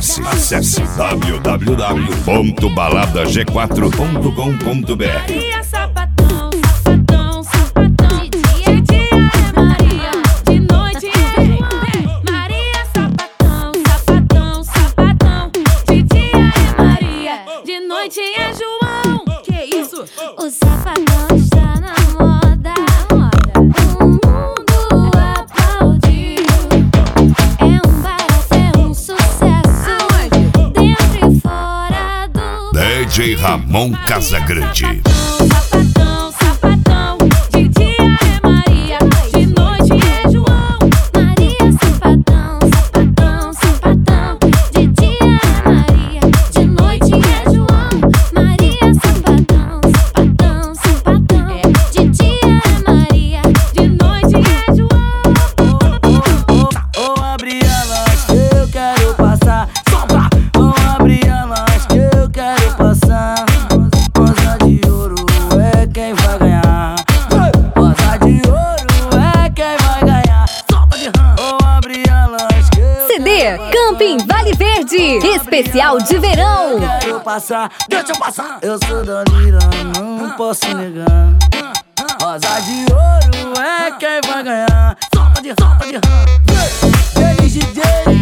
Acesse www.baladag4.com.br. Maria sapatão, sapatão, sapatão. De dia é Maria, de noite é Maria sapatão, sapatão, sapatão. De dia é Maria, de noite é João. Que isso? O sapatão está na moda. O mundo aplaudiu. É um barato, é um sucesso. Dentro e fora do DJ Ramon Casagrande. Sapatão, sapatão. De dia é Maria, de noite é João. Maria sapatão, sapatão, sapatão. De dia é Maria, de noite é João. Maria sapatão, sapatão, sapatão. De dia é Maria, De noite é João. Ô Gabriela, eu quero passar. Ô Gabriela, eu quero passar. Rosa de ouro é quem vai ganhar. Rosa de ouro é quem vai ganhar. Solta de rã. Ô Gabriela, eu CD Camping Vale Verde, especial de verão. quero passar. Deixa eu passar. Eu sou da Lira, não posso negar. Rosa de ouro é quem vai ganhar. Solta de rã. Eles DJ